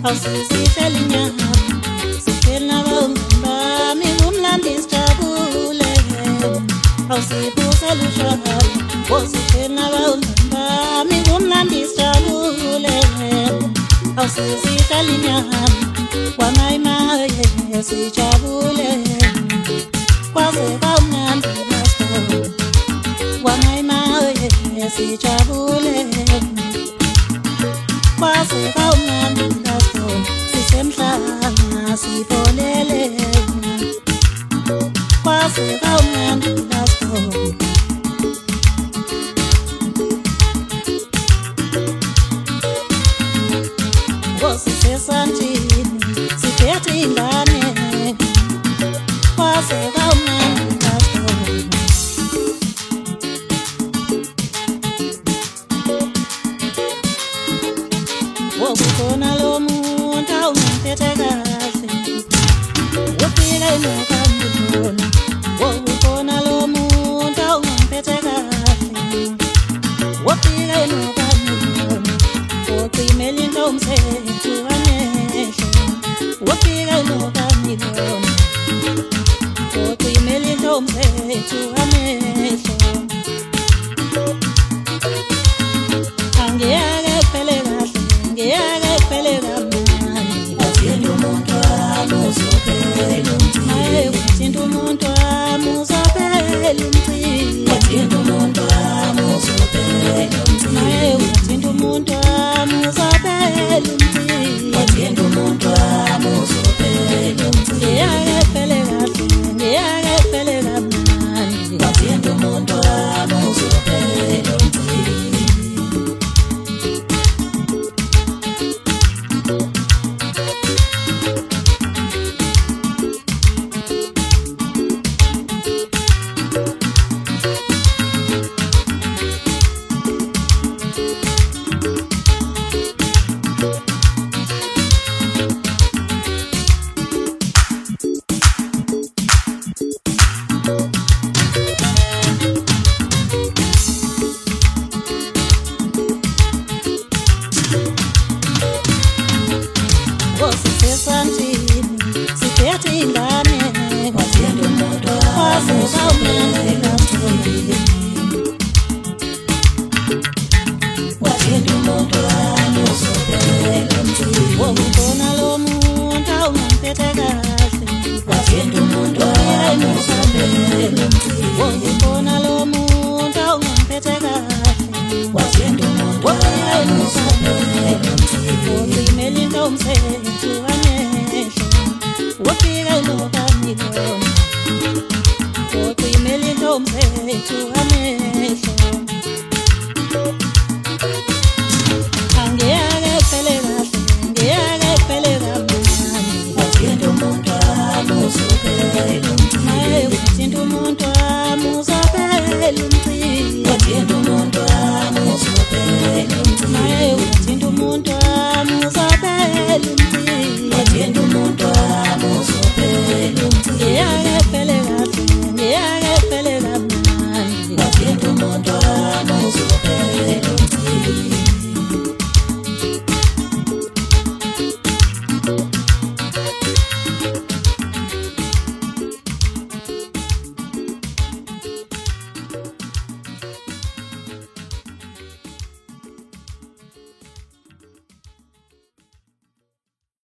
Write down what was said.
awusizihlelinyaha sihlelina bami kumnandi sijabule awusiphusela ushaka wosihlelina bami kumnandi sijabule awusizihlelinyaha wamayimaye sijabule kwaze kamnandi lasto wamayimaye sijabule kwaze kamnandi lasto sisemhlanga sifolele kwaze kamnandi lasto wosisesandlini siphethe ingane kwaze kamnandi lasto wokukhona lo muntu awungiphethe kahle ufike nokamkhona wokukhona lo muntu awungiphethe kahle ufike nokamkhona ucimela intomsethu amehlo ufike nokamkhona ucimela intomsethu amehlo angiyake phele kahle ngiyake phele kamnandi wathinta umuntu wami uzophela umcimbi wathinta umuntu wami uzophela umcimbi wathinta umuntu wami uzophela umcimbi wathinta umuntu wami uzophela umcimbi wathinta umuntu wami uzophela umcimbi ngiyake phele kahle ngiyake phele kamnandi wathinta umuntu wami uzophela umcimbi wosisesandlini siphethe ingane wathinta umuntu kwaze kamnandi lasto wathinta umuntu wami uzophela umcimbi wokukhona lo muntu awungiphethe kahle wathinta umuntu wami uzophela umcimbi wokukhona lo muntu awungiphethe kahle wathinta umuntu wami uzophela umcimbi ucimela intomsethu amehlo ufike nokamkhona ucimela intomsethu amehlo